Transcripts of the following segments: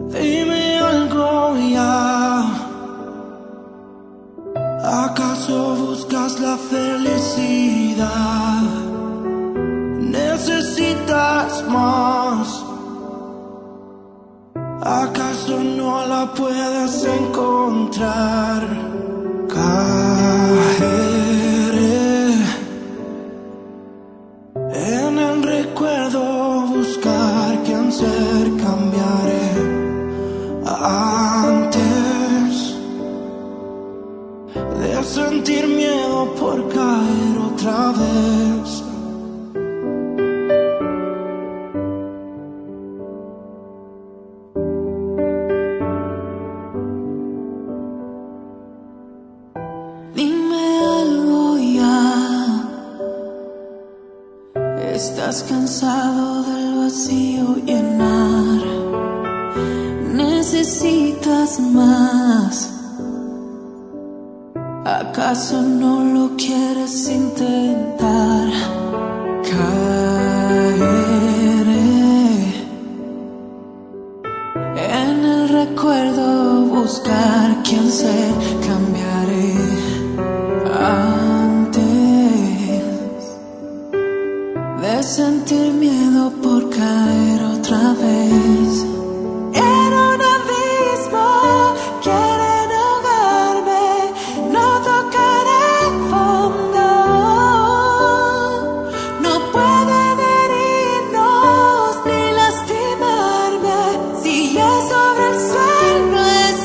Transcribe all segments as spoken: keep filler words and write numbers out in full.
Dime algo ya. ¿Acaso buscas la felicidad? ¿Necesitas más? ¿Acaso no la puedes encontrar? Caeré en el recuerdo, buscar quién ser, cambiaré antes de sentir miedo por caer otra vez. Dime algo ya. ¿Estás cansado del vacío llenar? ¿Necesitas más? ¿Acaso no lo quieres intentar? Caeré en el recuerdo, buscar quién ser, cambiaré antes de sentir miedo por caer otra vez. En un abismo quieren ahogarme, no tocaré fondo. No pueden herirnos ni lastimarme si ya sobre el suelo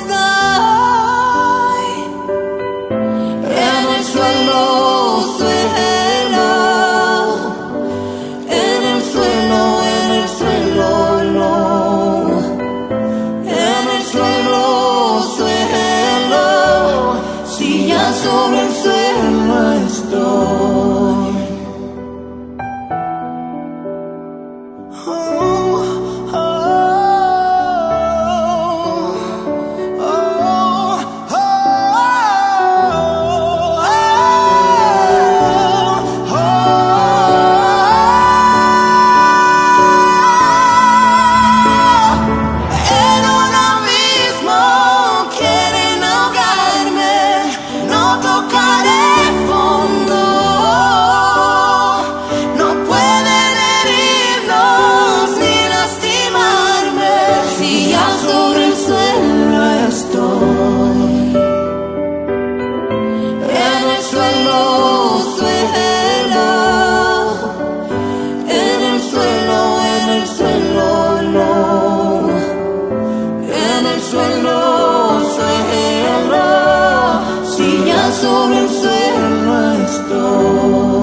estoy. En el suelo, suelo. En el suelo, en el suelo, no. En el suelo, suelo. Si ya sobre el suelo estoy. Oh, oh, oh, oh, oh, oh. En un abismo quieren ahogarme, no tocaré fondo. No pueden herirnos ni lastimarme si ya sobre el suelo estoy. En el suelo, suelo. En el suelo, en el suelo, no. En el suelo, suelo. Si ya sobre el suelo estoy.